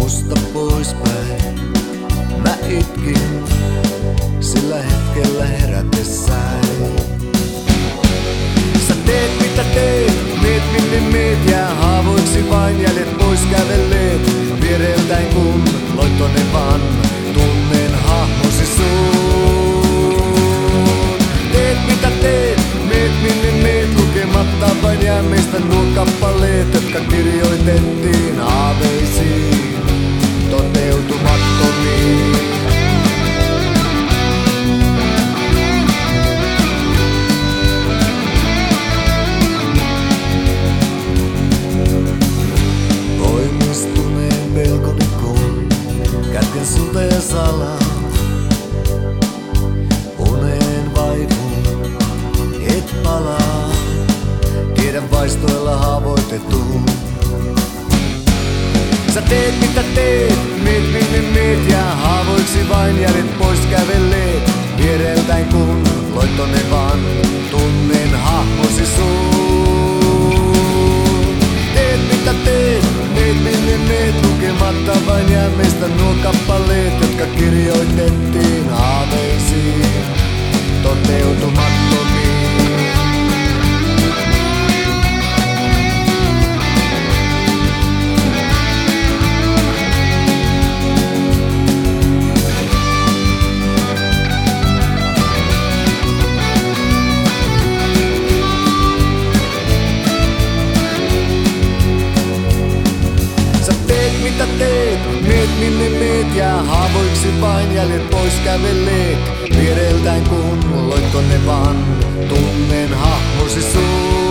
musta poispäin. Mä itkin sillä hetkellä herätessäin. Sä teet mitä teet, meet minne meet, jää haavoiksi vain jäljet pois kävelleet. Viereltäin kun loittonen vaan, tunnen hahmosi suun. Teet mitä teet, meet minne meet, lukematta vain jää meistä nuo kappaleet, jotka kirjoitettiin haaveisiin, toteutumattomiin. Voimistuneen pelkoni kun kätken sulta ja salaa. Uneen vaivun, et palaa, tiedän vaistoilla haavoitettuun. Sä teet mitä teet, meet minne meet, jää haavoiksi vain jäljet pois kävelleet. Viereltäin kun loittonen vaan, tunnen hahmosi suun. Teet mitä teet, meet minne meet, lukematta vain jää meistä nuo kappaleet, jotka kirjoitettiin haaveisiin, toteutumattomiin. Mitä teet, meet minne meet, jää haavoiksi vain jäljet pois kävelleet. Viereltäin kun loittonen vaan, tunnen hahmosi suun.